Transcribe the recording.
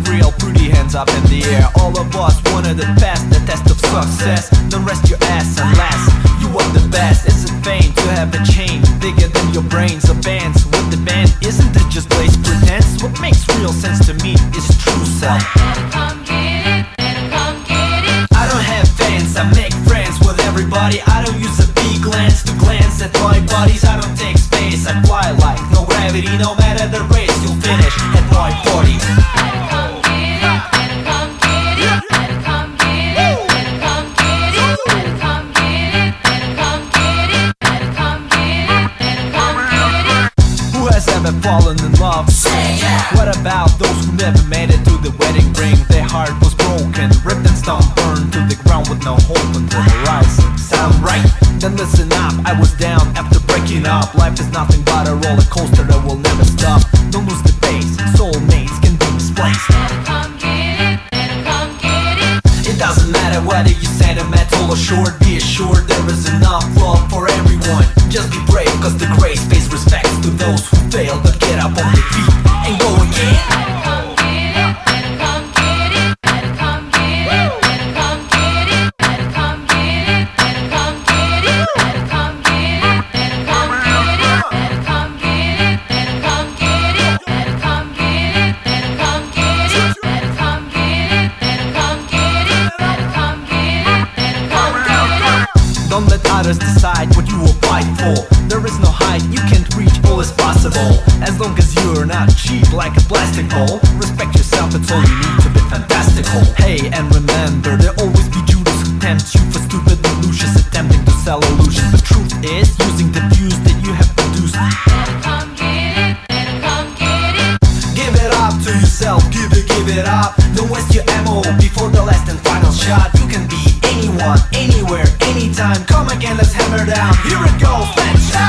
real, put your hands up in the air. All of us wanted to pass the test of success. Don't rest your ass unless you are the best. Is it vain to have a chain bigger than your brains? Or bands with the band, isn't it just blaze pretense? What makes real sense to me is true self. Come get it, come get it. I don't have fans, I make friends with everybody. I don't use a big lens to glance at my buddies. I don't take space, I fly like no gravity. No matter the race, you'll finish at my party. Come get it, come get it. Come get it, come get it. Come get it, come get it. Come get it, come get it. Who has ever fallen in love? Say yeah. What about those who never made it to the wedding ring? Their heart was broken, ripped and stone, burned to the ground with no hope until the horizon. Sound right? Then listen up, I was down after breaking up. Life is nothing but a roller coaster that will never stop. Don't lose the pace, soulmates can be misplaced. Come get it, come get it. It doesn't matter whether you're sentimental or short. Be assured there is enough love for everyone. Just be brave, cause the grace pays respects to those who fail, but get up on their feet and go again. Come get it, come get it. Come get it, come get it. Come get it, come get it. Come get it, come get it. Come get it, come get it. Come get it, come get it. Come get it, come get it. Come get it, come get it. Don't let others decide what you will fight for. There is no height you can't reach, all is possible. As long as you're not cheap like a plastic bowl. Respect yourself, it's all you need to be fantastical. Hey, and remember, there'll always be Judas who tempts you for stupid illusions, attempting to sell illusions. The truth is, using the views that you have produced. Come get it, come get it. Give it up to yourself, give it up. Don't waste your ammo before the last and final shot. You can be anyone, anywhere, anytime. Come again, let's hammer down. Here it goes, let's